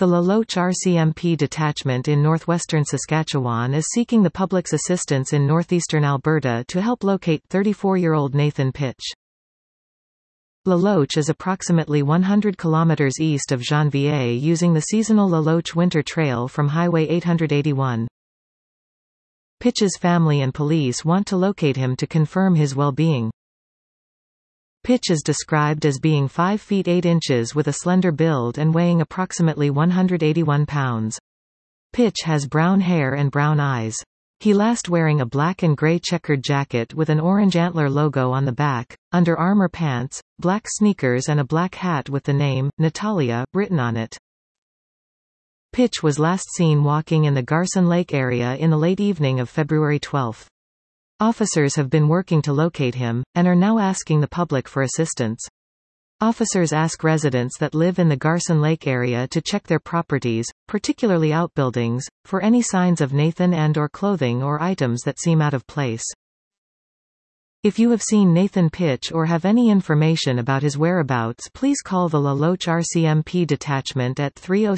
The La Loche RCMP detachment in northwestern Saskatchewan is seeking the public's assistance in northeastern Alberta to help locate 34-year-old Nathan Pitch. La Loche is approximately 100 kilometers east of Janvier using the seasonal La Loche Winter Trail from Highway 881. Pitch's family and police want to locate him to confirm his well-being. Pitch is described as being 5 feet 8 inches with a slender build and weighing approximately 181 pounds. Pitch has brown hair and brown eyes. He last wearing a black and gray checkered jacket with an orange antler logo on the back, Under Armour pants, black sneakers and a black hat with the name, Natalia, written on it. Pitch was last seen walking in the Garson Lake area in the late evening of February 12. Officers have been working to locate him, and are now asking the public for assistance. Officers ask residents that live in the Garson Lake area to check their properties, particularly outbuildings, for any signs of Nathan and/or clothing or items that seem out of place. If you have seen Nathan Pitch or have any information about his whereabouts, please call the La Loche RCMP detachment at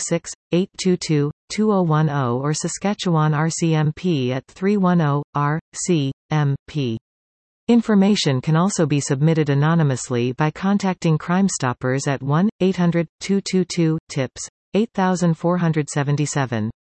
306-822-2010 or Saskatchewan RCMP at 310-RCMP. Information can also be submitted anonymously by contacting Crime Stoppers at 1-800-222-TIPS, 8477.